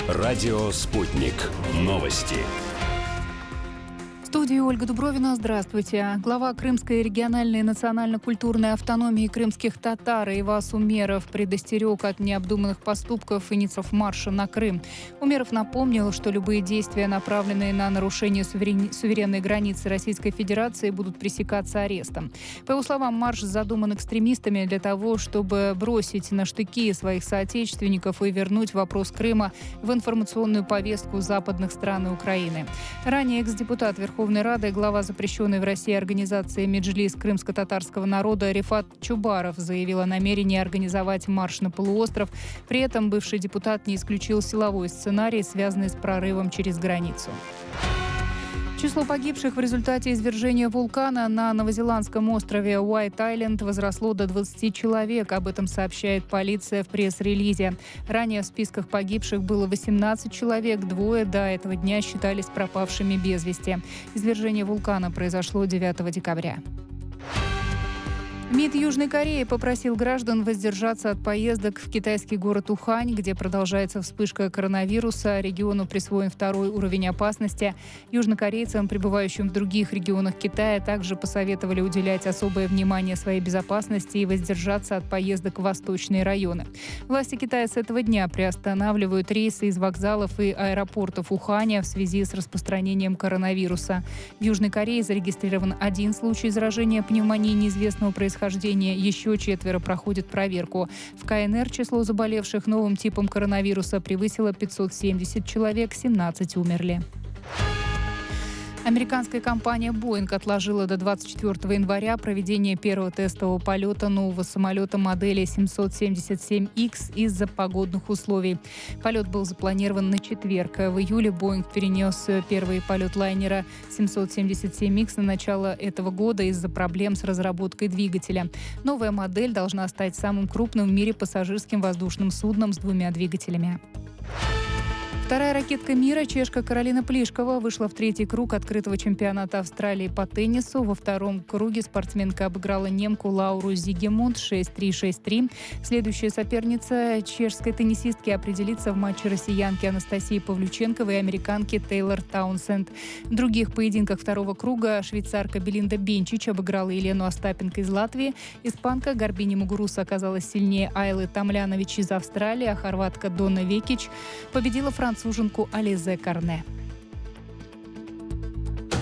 Радио «Спутник». Новости. В студии Ольга Дубровина. Здравствуйте. Глава Крымской региональной национально-культурной автономии крымских татар Эйваз Умеров предостерег от необдуманных поступков инициаторов марша на Крым. Умеров напомнил, что любые действия, направленные на нарушение суверенной границы Российской Федерации, будут пресекаться арестом. По его словам, марш задуман экстремистами для того, чтобы бросить на штыки своих соотечественников и вернуть вопрос Крыма в информационную повестку западных стран и Украины. Ранее экс-депутат Верховной Рады, глава запрещенной в России организации «Меджлис» крымско-татарского народа Рифат Чубаров заявил о намерении организовать марш на полуостров. При этом бывший депутат не исключил силовой сценарий, связанный с прорывом через границу. Число погибших в результате извержения вулкана на новозеландском острове Уайт-Айленд возросло до 20 человек. Об этом сообщает полиция в пресс-релизе. Ранее в списках погибших было 18 человек, двое до этого дня считались пропавшими без вести. Извержение вулкана произошло 9 декабря. МИД Южной Кореи попросил граждан воздержаться от поездок в китайский город Ухань, где продолжается вспышка коронавируса. Региону присвоен второй уровень опасности. Южнокорейцам, пребывающим в других регионах Китая, также посоветовали уделять особое внимание своей безопасности и воздержаться от поездок в восточные районы. Власти Китая с этого дня приостанавливают рейсы из вокзалов и аэропортов Уханя в связи с распространением коронавируса. В Южной Корее зарегистрирован один случай заражения пневмонией неизвестного происхождения. Еще 4 проходят проверку. В КНР число заболевших новым типом коронавируса превысило 570 человек, 17 умерли. Американская компания Boeing отложила до 24 января проведение первого тестового полета нового самолета модели 777X из-за погодных условий. Полет был запланирован на четверг. В июле Boeing перенес первый полет лайнера 777X на начало этого года из-за проблем с разработкой двигателя. Новая модель должна стать самым крупным в мире пассажирским воздушным судном с 2 двигателями. Вторая ракетка мира, чешка Каролина Плишкова, вышла в третий круг открытого чемпионата Австралии по теннису. Во втором круге спортсменка обыграла немку Лауру Зигемунд 6-3, 6-3. Следующая соперница чешской теннисистки определится в матче россиянки Анастасии Павлюченковой и американки Тейлор Таунсенд. В других поединках второго круга швейцарка Белинда Бенчич обыграла Елену Остапенко из Латвии. Испанка Гарбини Мугуруса оказалась сильнее Айлы Тамлянович из Австралии, а хорватка Дона Векич победила француженку Ализе Карне.